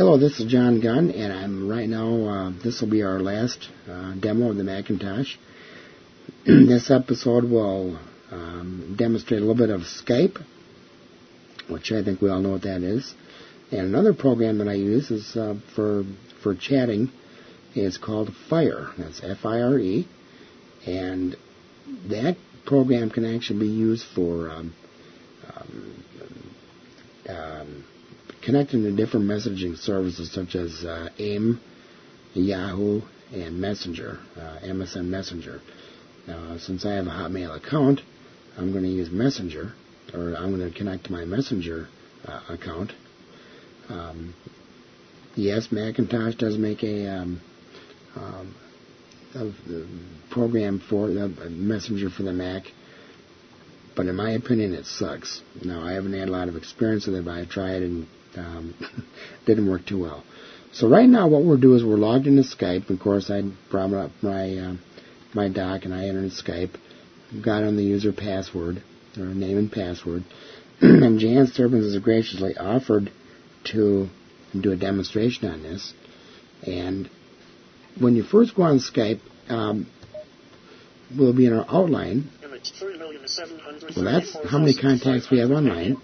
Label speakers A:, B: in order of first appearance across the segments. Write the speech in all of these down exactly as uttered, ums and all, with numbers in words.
A: Hello, this is John Gunn, and I'm right now, uh, this will be our last uh, demo of the Macintosh. This episode will um, demonstrate a little bit of Skype, which I think we all know what that is. And another program that I use is uh, for for chatting. It's called Fire. That's F I R E. And that program can actually be used for um, um, um, connecting to different messaging services such as uh, AIM, Yahoo, and Messenger, uh, M S N Messenger. Now, since I have a Hotmail account, I'm going to use Messenger, or I'm going to connect to my Messenger uh, account. Um, yes, Macintosh does make a, um, um, a, a program for a Messenger for the Mac, but in my opinion, it sucks. Now, I haven't had a lot of experience with it, but I tried and um, didn't work too well. So right now, what we'll do is we're logged into Skype. Of course, I brought up my uh, my doc and I entered Skype, got on the user password or name and password, and Jan Sturbins has graciously offered to do a demonstration on this. And when you first go on Skype, um, we'll be in our outline. Well, that's how many contacts we have online.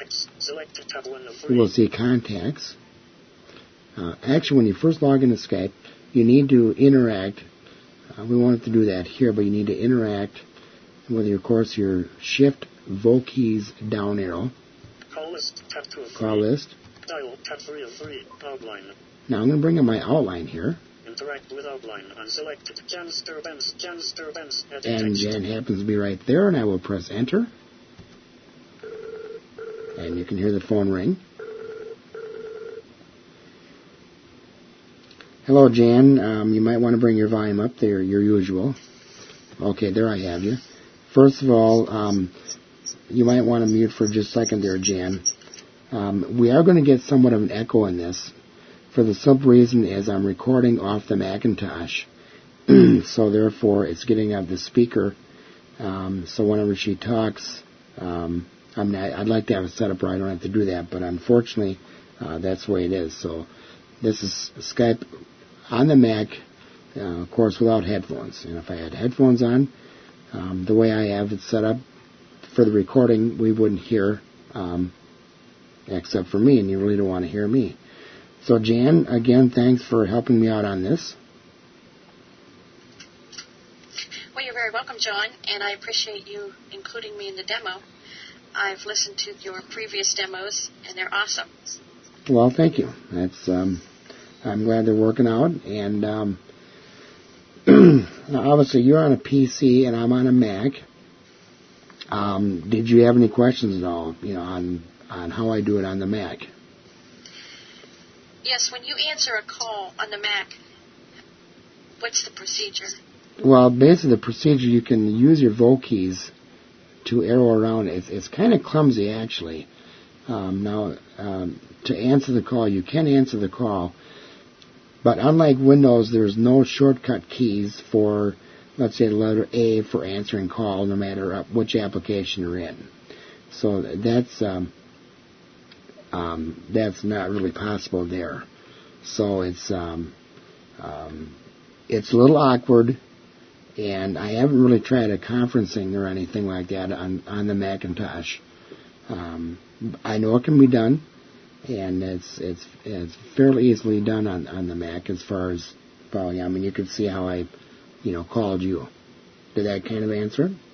A: We will see contacts. Uh, actually, when you first log into Skype, you need to interact. Uh, we won't have to do that here, but you need to interact with, your, of course, your Shift Voc keys down arrow.
B: Call list, tab two of three.
A: Call list.
B: Dial, tab three of three. Outline.
A: Now I'm going to bring up my outline here.
B: Interact with outline unselected. Jan Sturbins, Jan Sturbins.
A: And Jan happens to be right there, and I will press enter. And you can hear the phone ring. Hello, Jan. Um, you might want to bring your volume up there, your usual. Okay, there I have you. First of all, um, you might want to mute for just a second there, Jan. Um, we are going to get somewhat of an echo in this, for the simple reason is I'm recording off the Macintosh. So therefore, it's getting out the speaker. Um, so whenever she talks, um, I mean, I, I'd like to have it set up where I don't have to do that, but unfortunately, uh, that's the way it is. So this is Skype on the Mac, uh, of course, without headphones. And if I had headphones on, um, the way I have it set up for the recording, we wouldn't hear, um, except for me, and you really don't want to hear me. So, Jan, again, thanks for helping me out on this.
C: Well, you're very welcome, John, and I appreciate you including me in the demo. I've listened to your previous demos, and they're awesome.
A: Well, thank you. That's um, I'm glad they're working out. And um, now, obviously, you're on a P C, and I'm on a Mac. Um, did you have any questions at all, you know, on on how I do it on the Mac?
C: Yes, when you answer a call on the Mac, what's the procedure?
A: Well, basically the procedure, you can use your Voc keys to arrow around. It's, it's kind of clumsy, actually. Um, now, um, to answer the call, you can answer the call, but unlike Windows, there's no shortcut keys for, let's say, the letter A for answering call, no matter which application you're in. So that's... Um, Um, that's not really possible there. So it's um, um, it's a little awkward, and I haven't really tried a conferencing or anything like that on, on the Macintosh. Um, I know it can be done, and it's it's it's fairly easily done on, on the Mac as far as probably. I mean, you could see how I, you know, called you. Did that kind of answer it?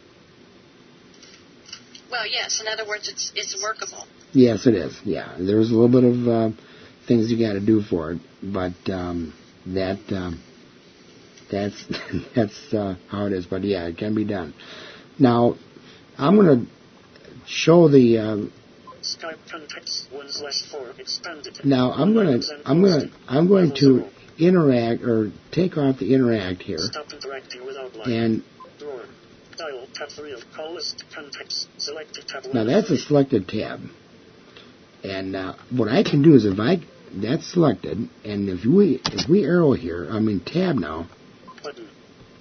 C: Well, yes. In other words, it's it's workable.
A: Yes, it is. Yeah, there's a little bit of uh, things you got to do for it, but um, that um, that's that's uh, how it is. But yeah, it can be done. Now, I'm going to show the. Uh,
B: Skype contacts one slash four expanded.
A: Now I'm going to I'm going to I'm going to interact or take off the interact here.
B: Stop interacting with outline.
A: And
B: drawer. Dial tab three of call list contacts. Select tab one.
A: Now that's a selected tab. And uh, what I can do is if I that's selected, and if we if we arrow here, I mean tab now.
B: Button.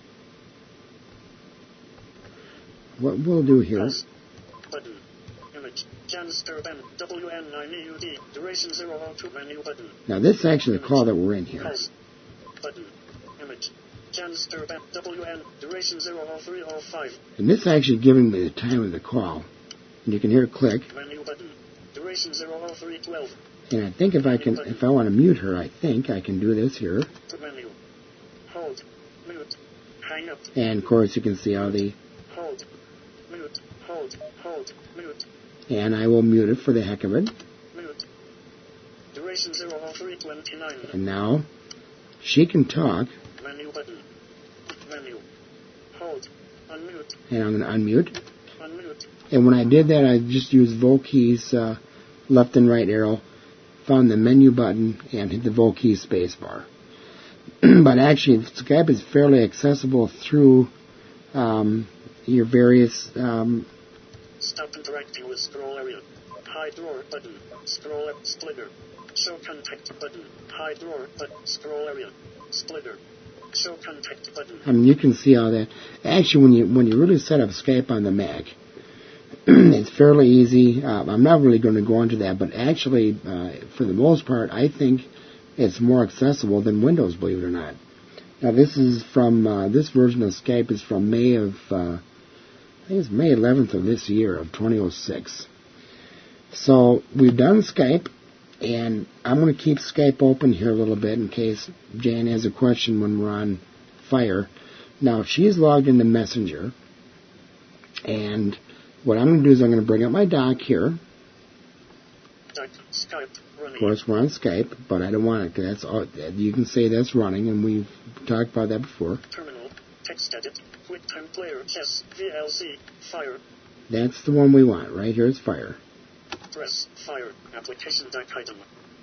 A: What we'll do here.
B: Button. Image Image. Janster Ben. W N nine E U D. Duration zero oh two. Menu button.
A: Now this is actually the call that we're in here.
B: Pause. Button. Image. Janster Ben. W N. Duration zero oh three oh five.
A: And this is actually giving me the time of the call. And you can hear it click.
B: Menu button. Duration zero oh three twelve.
A: And I think if I can, if I want to mute her, I think I can do this here.
B: To menu. Hold. Mute. Hang up.
A: And of course you can see how the,
B: Hold. Mute. Hold. Hold. Mute.
A: and I will mute it for the heck of it.
B: Mute. Duration zero oh three twenty-nine.
A: And now she can talk,
B: Menu button. Menu. Hold. Unmute.
A: and I'm going to unmute.
B: Unmute.
A: And when I did that, I just used VoKey's uh, left and right arrow, found the menu button, and hit the VoKey space bar. But actually, Skype is fairly accessible through um, your various... Um,
B: Stop interacting with scroll area. Hide drawer button. Scroll up splitter. Show contact button. Hide drawer button. Scroll area. Splitter. Show contact button.
A: I mean, you can see how that... Actually, when you when you really set up Skype on the Mac, it's fairly easy. Uh, I'm not really going to go into that, but actually, uh, for the most part, I think it's more accessible than Windows, believe it or not. Now, this is from, uh, this version of Skype is from May of, uh, I think it's May eleventh of this year, of twenty oh six. So, we've done Skype, and I'm going to keep Skype open here a little bit in case Jan has a question when we're on Fire. Now, she's logged into Messenger, and what I'm going to do is I'm going to bring up my dock here.
B: Dock, Skype, running.
A: Of course, we're on Skype, but I don't want it because that's all, you can say that's running, and we've talked about that before.
B: Terminal, text edit, QuickTime Player, Chess, V L C, Fire.
A: That's the one we want. Right here is Fire.
B: Press, Fire, application dock item.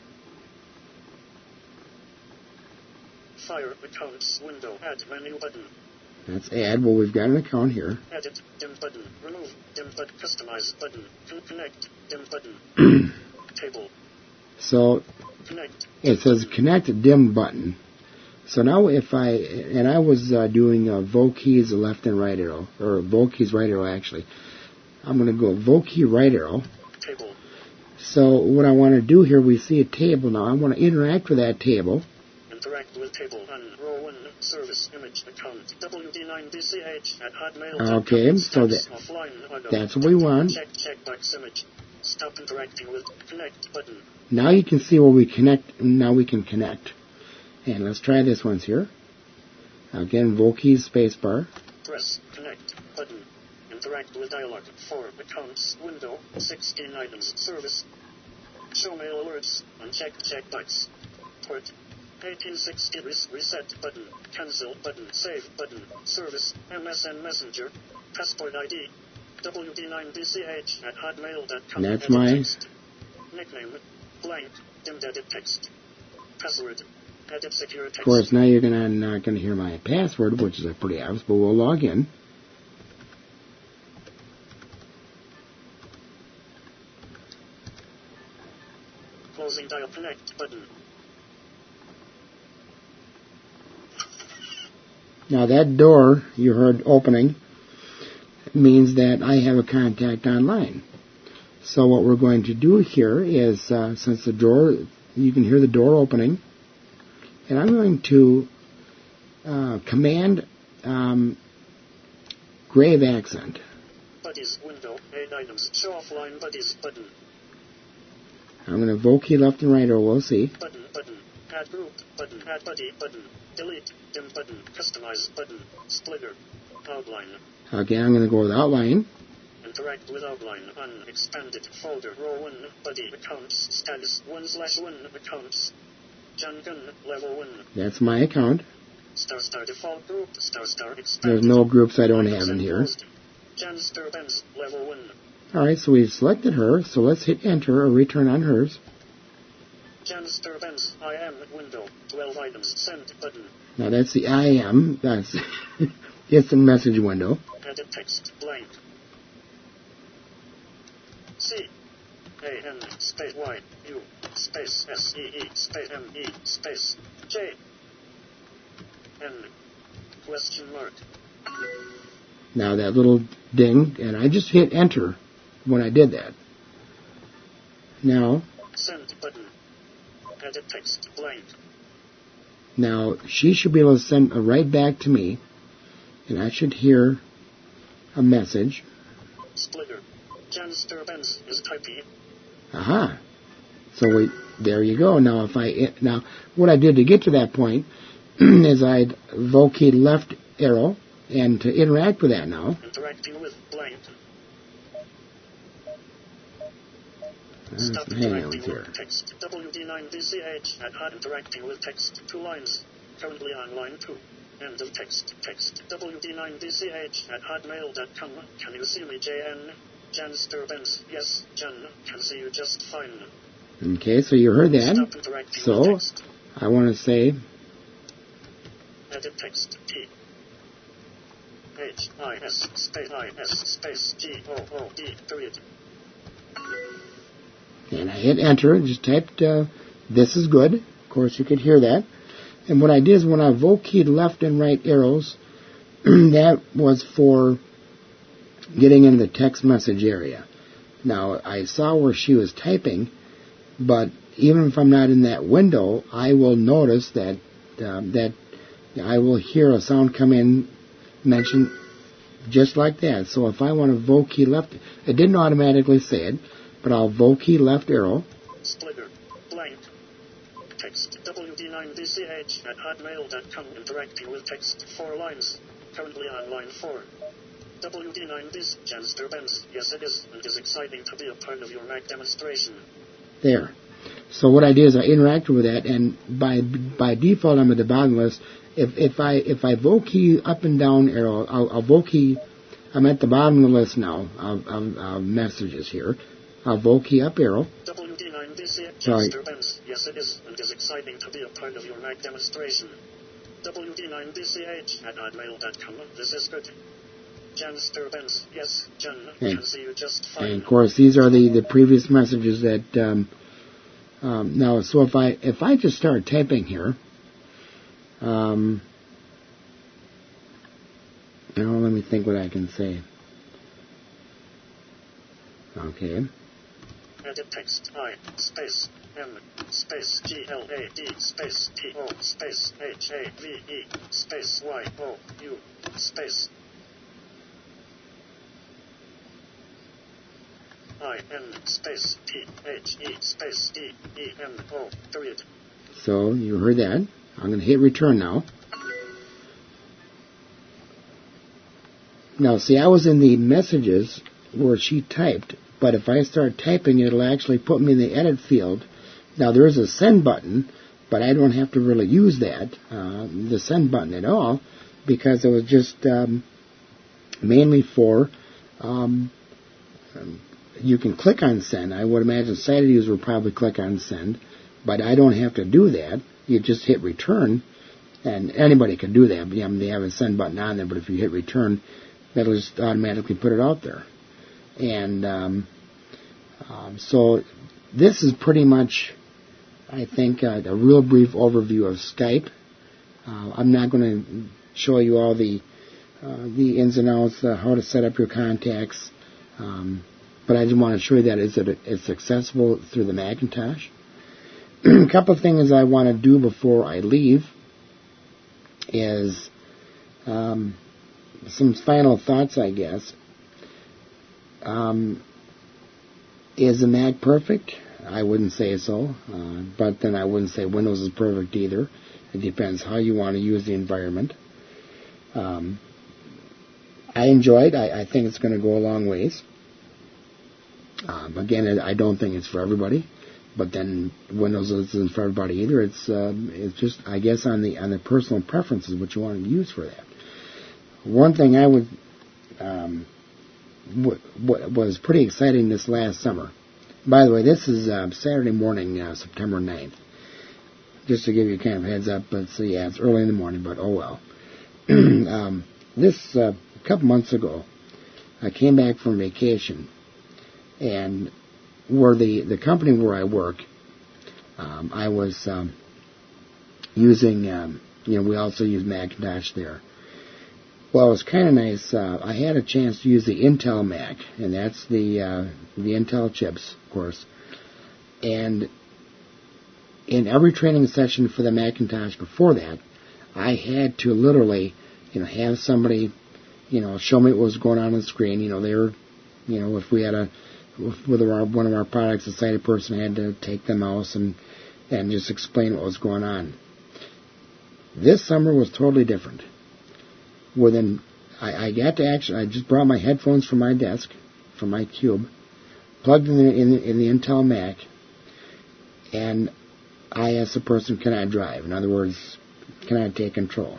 B: Fire, accounts, window, add menu button.
A: That's add. Well, we've got an account here.
B: Edit, dim button, remove, dim button, customize button, Con- connect, dim button, table,
A: So
B: connect,
A: it says connect dim button. So now if I, and I was uh, doing uh, VoKey's left and right arrow, or VoKey's right arrow actually. I'm going to go VoKey right arrow.
B: table,
A: So what I want to do here, we see a table now. I want to interact with that table.
B: interact with table on row one, service image account, W D nine B C H at hotmail.
A: Okay, so that, that's what we want.
B: Check, checkbox image. Stop interacting with connect button.
A: Now you can see where we connect, now we can connect. And let's try this once here. Again, VoKey's spacebar.
B: Press connect button. Interact with dialog. four accounts window. sixteen items service. Show mail alerts. Uncheck checkbox. Port. eighteen sixty res- reset button. Cancel button. Save button. Service. M S N Messenger. Passport I D. W D nine B C H at hotmail dot com.
A: That's
B: Edit
A: my...
B: text. Nickname. Blank. Dimmed edit text. Password. Edit secure text.
A: Of course, now you're gonna not going to hear my password, which is pretty obvious, but we'll log in.
B: Closing dial connect button.
A: Now that door you heard opening means that I have a contact online. So what we're going to do here is, uh, since the door, you can hear the door opening, and I'm going to uh, command um, grave accent.
B: Buddies window. eight items. Show offline buddies button.
A: I'm going to VoKey left and right, or we'll see.
B: Button button. Add group button. Add buddy button. Delete dim button. Customize button. Splitter. Outline.
A: Again, I'm going to go with outline.
B: Interact with outline on expanded folder. Row one. Buddy accounts. Status one slash one accounts. John Gunn level one.
A: That's my account.
B: Star star default group. Star star expanded.
A: There's no groups I don't have in here.
B: Jan Benz level one.
A: All right, so we've selected her, so let's hit enter or return on hers.
B: Jan Benz I am window. twelve items. Send button.
A: Now that's the I am. That's instant message window.
B: Edit text blank. C A N space Y U space S E E space M E space J N question mark.
A: Now that little ding, and I just hit enter when I did that. Now,
B: Send button. Edit text blank.
A: now she should be able to send a right back to me, and I should hear a message.
B: Splitter. Jan Sturbens is typing.
A: Aha. So we, there you go. Now if I, now what I did to get to that point is I'd Volkey left arrow, and to interact with that now.
B: Interacting with blank.
A: There's
B: Stop
A: some hang-ons
B: interacting
A: here.
B: with text. W D nine D C H at hot interacting with text. Two lines. Currently on line two. End of text. Text. W D nine D C H at hotmail dot com. Can you see me, J N? Jan Sturbens. Yes, Jan. Can see you just fine.
A: Okay, so you heard that.
B: Stop interacting with
A: So
B: text.
A: I want to say
B: Edit text. T. H I S space I S space G O O D period.
A: and I hit enter, just typed, uh, this is good. Of course, you could hear that. And what I did is when I Volkeyed left and right arrows, that was for getting into the text message area. Now, I saw where she was typing, but even if I'm not in that window, I will notice that um, that I will hear a sound come in, mention just like that. So if I want to Volkey left, it didn't automatically say it, but I'll Volkey left arrow.
B: Splitter. Blank. Text. W D nine D C H at hotmail dot com. Interacting with text. Four lines. Currently on line four. W D nine D C H. Jan Sturbens. Yes, it is. It is exciting to be a part of your Mac demonstration.
A: There. So what I did is I interacted with that, and by by default I'm at the bottom list. If if I if I Volkey up and down arrow, I'll, I'll Volkey. I'm at the bottom of the list now of, of, of messages here. I'll Volkey up arrow.
B: W D nine D C H.
A: Sorry.
B: Jan Sturbens. Yes, it is. It is exciting to be a part of your Mac demonstration. W D nine D C H at hotmail dot com. This is good. Jan Sturbens. Yes, Jan.
A: Okay.
B: Can see you just fine.
A: And of course, these are the, the previous messages that. Um, um, now, so if I if I just start typing here, um, now let me think what I can say. Okay.
B: Edit text. I space M space G L A D space T O space H A V E space Y O U space I N space T H E space D E M O period.
A: So you heard that. I'm going to hit return now. Now, see, I was in the messages where she typed, but if I start typing, it'll actually put me in the edit field. Now, there is a send button, but I don't have to really use that, uh, the send button at all, because it was just um, mainly for, um, um, you can click on send. I would imagine sighted users will probably click on send, but I don't have to do that. You just hit return, and anybody can do that. I mean, they have a send button on there, but if you hit return, that'll just automatically put it out there. And um, um, so this is pretty much, I think, uh, a real brief overview of Skype. Uh, I'm not going to show you all the uh, the ins and outs, uh, how to set up your contacts, um, but I just want to show you that it's, it's accessible through the Macintosh. A couple of things I want to do before I leave is um, some final thoughts, I guess. Um, is the Mac perfect? I wouldn't say so, uh, but then I wouldn't say Windows is perfect either. It depends how you want to use the environment. Um, I enjoyed. I, I think it's going to go a long ways. Um, again, I don't think it's for everybody, but then Windows isn't for everybody either. It's um, it's just, I guess, on the on the personal preferences what you want to use for that. One thing I would um, w- w- was pretty exciting this last summer. By the way, this is uh, Saturday morning, uh, September ninth. Just to give you kind of a heads up, but so yeah, it's early in the morning, but oh well. um, this uh, a couple months ago, I came back from vacation, and where the the company where I work, um, I was um, using, um, you know, we also use Macintosh there. Well, it was kind of nice. Uh, I had a chance to use the Intel Mac, and that's the uh, the Intel chips, of course. And in every training session for the Macintosh before that, I had to literally, you know, have somebody, you know, show me what was going on on the screen. You know, they were, you know, if we had a, with our, one of our products, a sighted person had to take the mouse and, and just explain what was going on. This summer was totally different. Within, I, I got to actually, I just brought my headphones from my desk, from my cube, plugged in the, in the, in the Intel Mac, and I asked the person, can I drive? In other words, can I take control?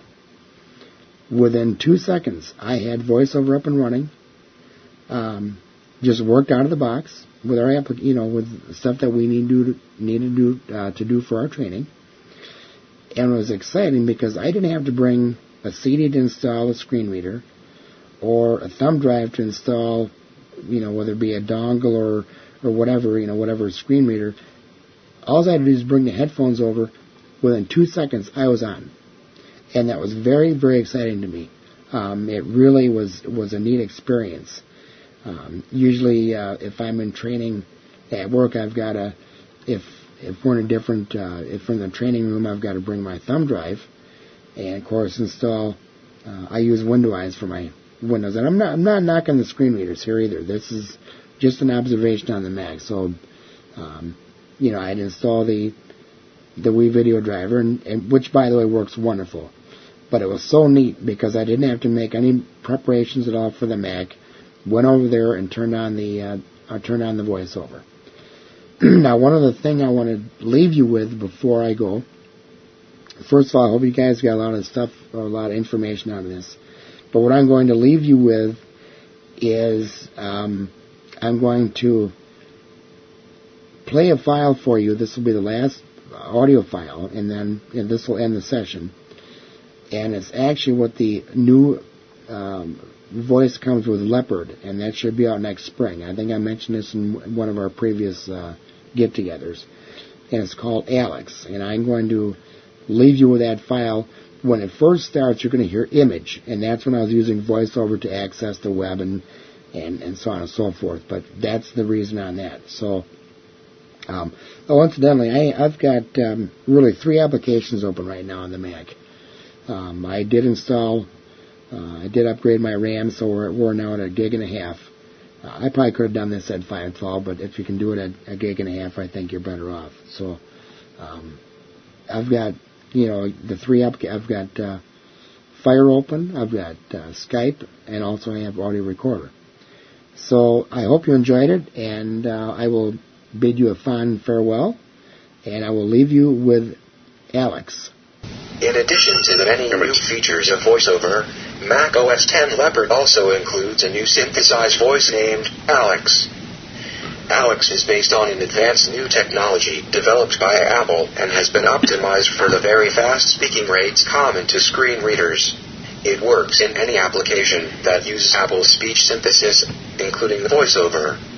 A: Within two seconds, I had VoiceOver up and running. Um, just worked out of the box with our applic- you know, with stuff that we need to need to do uh, to do for our training. And it was exciting because I didn't have to bring a C D to install a screen reader or a thumb drive to install, you know, whether it be a dongle or or whatever, you know, whatever screen reader. All I had to do is bring the headphones over. Within two seconds, I was on. And that was very, very exciting to me. Um, it really was was a neat experience. Um, usually, uh, if I'm in training at work, I've got to, if if we're in a different, uh, if we're in the training room, I've got to bring my thumb drive, and of course install. Uh, I use Windows for my Windows, and I'm not I'm not knocking the screen readers here either. This is just an observation on the Mac. So, um, you know, I'd install the the Wii Video Driver, and, and which, by the way, works wonderful. But it was so neat because I didn't have to make any preparations at all for the Mac. Went over there and turned on the uh, uh, turned on the VoiceOver. Now, one other thing I want to leave you with before I go. First of all, I hope you guys got a lot of stuff, or a lot of information out of this. But what I'm going to leave you with is um, I'm going to play a file for you. This will be the last audio file, and then and this will end the session. And it's actually what the new um, voice comes with Leopard, and that should be out next spring. I think I mentioned this in one of our previous uh, get-togethers. And it's called Alex. And I'm going to leave you with that file. When it first starts, you're going to hear image, and that's when I was using VoiceOver to access the web and, and, and so on and so forth. But that's the reason on that. So, um, oh, incidentally, I, I've got um, really three applications open right now on the Mac. Um, I did install, uh, I did upgrade my RAM, so we're, we're now at a gig and a half. Uh, I probably could have done this at five twelve, but if you can do it at a gig and a half, I think you're better off. So, um, I've got, you know, the three up, I've got uh, Fire open, I've got uh, Skype, and also I have Audio Recorder. So I hope you enjoyed it, and uh, I will bid you a fond farewell, and I will leave you with Alex.
D: In addition to the many new features of VoiceOver, Mac O S X Leopard also includes a new synthesized voice named Alex. Alex is based on an advanced new technology developed by Apple and has been optimized for the very fast speaking rates common to screen readers. It works in any application that uses Apple's speech synthesis, including VoiceOver.